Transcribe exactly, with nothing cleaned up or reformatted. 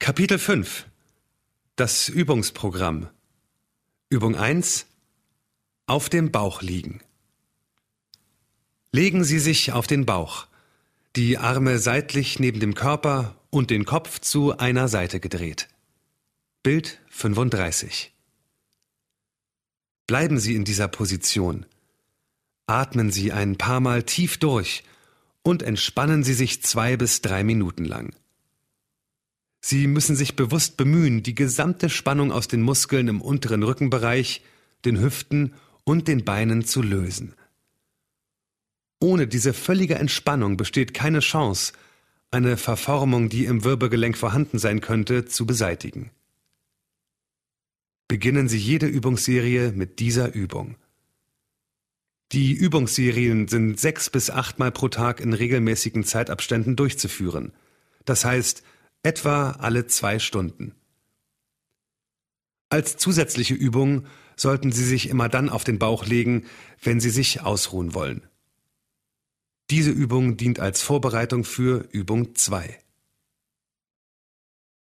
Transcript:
Kapitel fünf. Das Übungsprogramm. Übung eins. Auf dem Bauch liegen. Legen Sie sich auf den Bauch, die Arme seitlich neben dem Körper und den Kopf zu einer Seite gedreht. Bild fünfunddreißig. Bleiben Sie in dieser Position. Atmen Sie ein paar Mal tief durch und entspannen Sie sich zwei bis drei Minuten lang. Sie müssen sich bewusst bemühen, die gesamte Spannung aus den Muskeln im unteren Rückenbereich, den Hüften und den Beinen zu lösen. Ohne diese völlige Entspannung besteht keine Chance, eine Verformung, die im Wirbelgelenk vorhanden sein könnte, zu beseitigen. Beginnen Sie jede Übungsserie mit dieser Übung. Die Übungsserien sind sechs bis achtmal pro Tag in regelmäßigen Zeitabständen durchzuführen. Das heißt, etwa alle zwei Stunden. Als zusätzliche Übung sollten Sie sich immer dann auf den Bauch legen, wenn Sie sich ausruhen wollen. Diese Übung dient als Vorbereitung für Übung zwei.